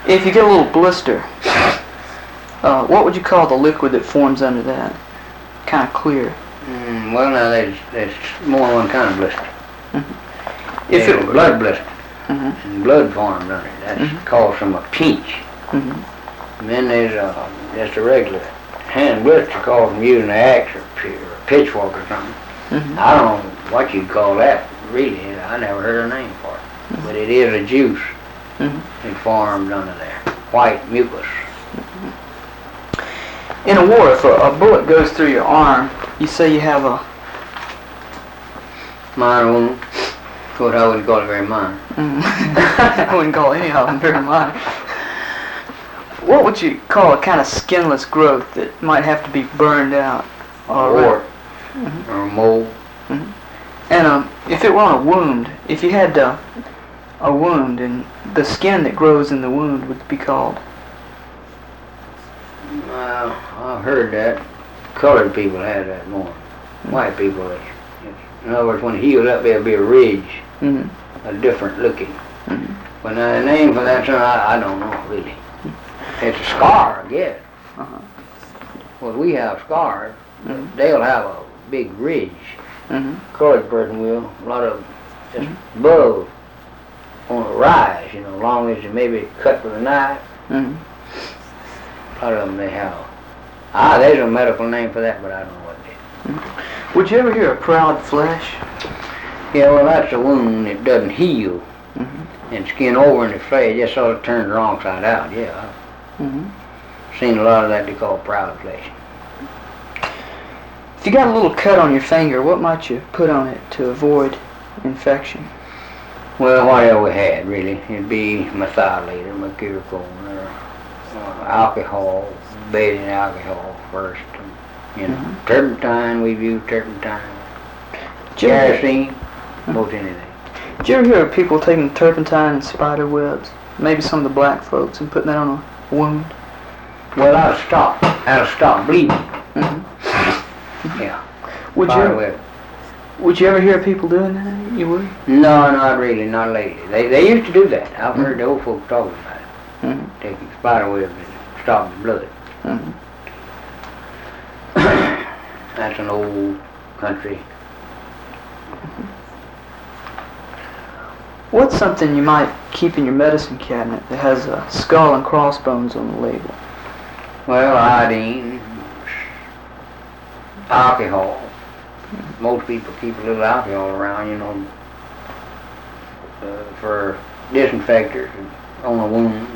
If you get a little blister, what would you call the liquid that forms under that? Kind of clear. Well, now there's more than one kind of blister. If There's it a blood blister, Mm-hmm. and blood forms under it. That's caused from a pinch. Mm-hmm. And then there's just a regular hand blister caused from using an axe or a pitchfork or something. Mm-hmm. I don't know what you'd call that, really. I never heard a name for it. But it is a juice that formed under there. White mucus. In a war, if a bullet goes through your arm, you say you have a Minor wound. Of course, I wouldn't call it very minor. I wouldn't call any of them very minor. What would you call a kind of skinless growth that might have to be burned out? Or wart. Or a mole. And if it were on a wound, if you had a wound and the skin that grows in the wound would be called? I've heard that. Colored people have that more. White people, in other words, when it heals up, there'll be a ridge, a different looking. But now the name for that, I don't know, really. It's a scar, I guess. Well, we have scars. They'll have a big ridge. Colored person will. A lot of just above on a rise, you know, as long as you maybe cut with a knife. A lot of them they have. There's a medical name for that, but I don't know what it is. Would you ever hear of proud flesh? Yeah, well, that's a wound that doesn't heal. And skin over in the flesh just sort of turns the wrong side out, yeah. I've seen a lot of that they call proud flesh. If you got a little cut on your finger, what might you put on it to avoid infection? Well, whatever we had, really. It'd be methylated, mercurochrome, or alcohol, bathing alcohol first. You know, turpentine, we've used turpentine. Kerosene, most anything. Did you ever hear of people taking turpentine and spider webs, maybe some of the black folks, and putting that on a wound? Well, that'll stop bleeding. Yeah. Would you ever hear of people doing that? You would? No, not really, not lately. They used to do that. I've heard the old folks talking about it. Taking spider webs and stopping the blood. That's an old country. What's something you might keep in your medicine cabinet that has a skull and crossbones on the label? Well, iodine, alcohol. Most people keep a little alcohol around, you know, for disinfectors on a wound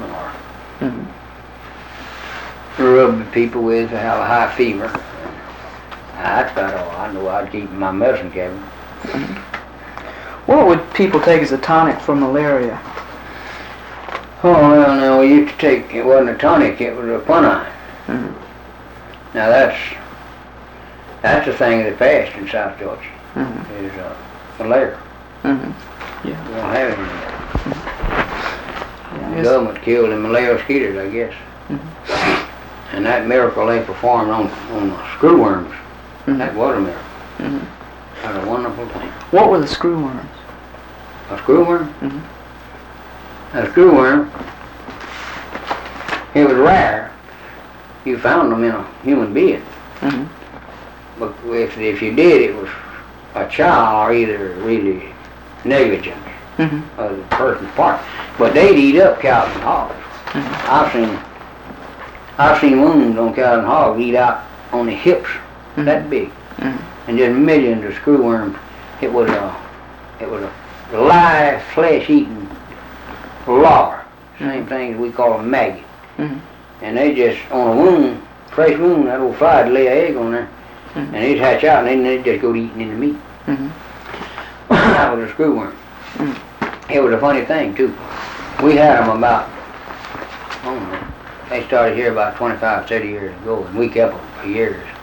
or rub the people with who have a high fever. That's about all I know I'd keep in my medicine cabinet. What would people take as a tonic for malaria? Oh, well, now we used to take, it wasn't a tonic, it was a quinine. Now that's the thing that passed in South Georgia, is malaria. We don't have any of that. The government killed the malaria mosquitoes, I guess. And that miracle they performed on the screwworms, that was a miracle. That's a wonderful thing. What were the screwworms? A screwworm? A screwworm, it was rare. You found them in a human being. But if you did, it was a child or either really negligent of the person's part. But they'd eat up cows and hogs. I've seen wounds on cows and hogs eat out on the hips, that big, and just millions of screwworms. It was a live flesh-eating larva, same thing as we call a maggot. And they just on a wound, fresh wound, that old fly would lay an egg on there, and they'd hatch out, and then they'd just go to eating in the meat. That was a screwworm. It was a funny thing too. We had them about, I don't know, they started here about 25, 30 years ago, and we kept them for years.